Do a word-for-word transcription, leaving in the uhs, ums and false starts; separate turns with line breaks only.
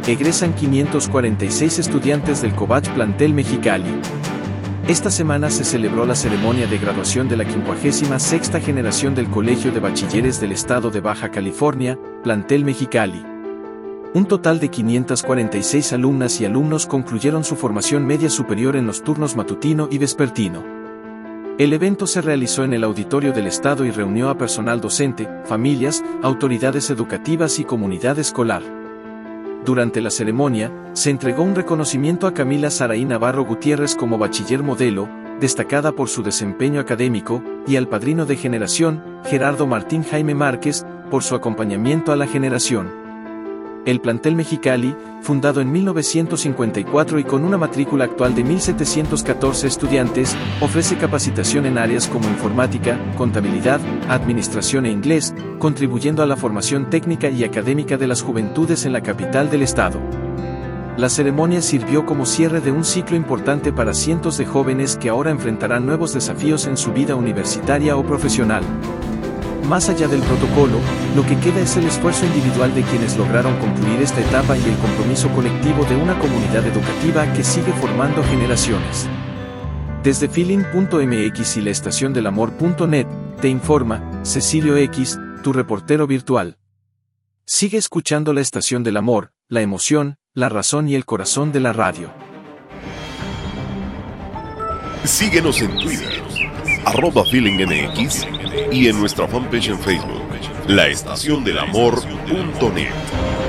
egresan quinientos cuarenta y seis estudiantes del Covach Plantel Mexicali. Esta semana se celebró la ceremonia de graduación de la quincuagésima sexta generación del Colegio de Bachilleres del Estado de Baja California, Plantel Mexicali. Un total de quinientas cuarenta y seis alumnas y alumnos concluyeron su formación media superior en los turnos matutino y vespertino. El evento se realizó en el Auditorio del Estado y reunió a personal docente, familias, autoridades educativas y comunidad escolar. Durante la ceremonia, se entregó un reconocimiento a Camila Saraí Navarro Gutiérrez como bachiller modelo, destacada por su desempeño académico, y al padrino de generación, Gerardo Martín Jaime Márquez, por su acompañamiento a la generación. El Plantel Mexicali, fundado en mil novecientos cincuenta y cuatro y con una matrícula actual de mil setecientos catorce estudiantes, ofrece capacitación en áreas como informática, contabilidad, administración e inglés, contribuyendo a la formación técnica y académica de las juventudes en la capital del estado. La ceremonia sirvió como cierre de un ciclo importante para cientos de jóvenes que ahora enfrentarán nuevos desafíos en su vida universitaria o profesional. Más allá del protocolo, lo que queda es el esfuerzo individual de quienes lograron concluir esta etapa y el compromiso colectivo de una comunidad educativa que sigue formando generaciones. Desde feeling punto m x y la estación del amor punto net, te informa Cecilio X, tu reportero virtual. Sigue escuchando la estación del amor, la emoción, la razón y el corazón de la radio.
Síguenos en Twitter, arroba feelingmx, y en nuestra fanpage en Facebook, la estación del amor punto net.